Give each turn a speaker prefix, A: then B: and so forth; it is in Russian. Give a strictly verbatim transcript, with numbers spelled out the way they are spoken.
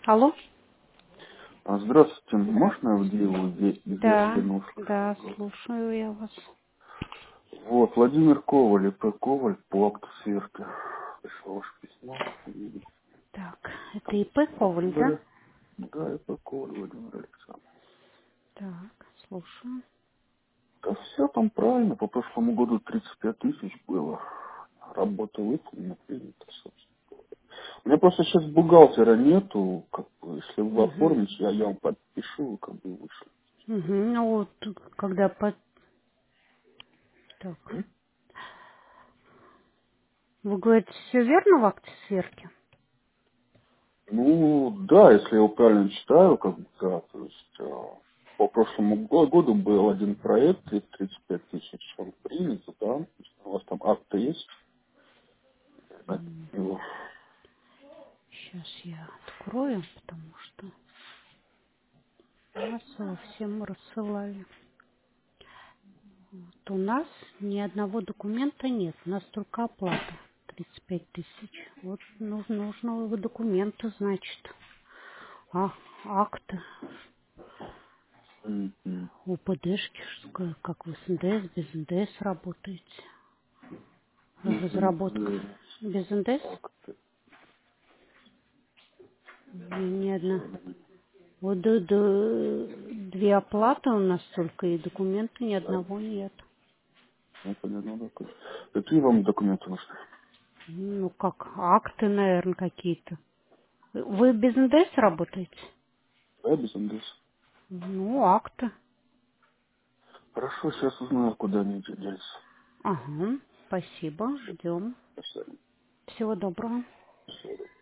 A: Алло?
B: А, Здравствуйте. Можно в
A: Здравствуйте.
B: Диеву здесь, где я
A: Да,
B: один услышал
A: да,
B: голос?
A: слушаю я вас.
B: Вот, Владимир Коваль, И П. Коваль, по акту сверки. Пришло ваше письмо. И,
A: Так, это И П
B: собственно
A: Коваль, да?
B: говоря, да, И П. Коваль Владимир Александрович.
A: Так, слушаю.
B: Да все там правильно. По прошлому году тридцать пять тысяч было. Работа выполнена, принята, собственно. У меня просто сейчас бухгалтера нету. Как бы, если вы
A: Угу.
B: оформите, я, я вам подпишу, как бы вышло.
A: Угу. Ну вот, когда по... Так. Вы говорите, все верно в акте сверки?
B: Ну, да, если я его правильно читаю, как бы, да, то есть э, по прошлому го- году был один проект, и тридцать пять тысяч он принят, да, то есть у вас там акты есть, от него.
A: Сейчас я открою, потому что массово всем рассылали. Вот у нас ни одного документа нет, у нас только оплата. тридцать пять тысяч. Вот ну, нужно документы, значит. А, акты.
B: Мгм.
A: У ПДшки, что- как вы с Н Д С, без Н Д С работаете?
B: Мгм.
A: Разработка
B: Э,
A: без Н Д С?
B: акты.
A: Ни, ни одна. Вот д- д- две оплаты у нас только, и документа ни
B: Да,
A: одного нет.
B: ну, понятно, да, то есть. Какие вам документы нужны?
A: Ну, как, акты, наверное, какие-то. Вы без Н Д С работаете?
B: Да, без Н Д С.
A: Ну, акты.
B: Хорошо, сейчас узнаю, куда они делись.
A: Ага, спасибо, ждем.
B: Спасибо.
A: Всего доброго.
B: Всего доброго.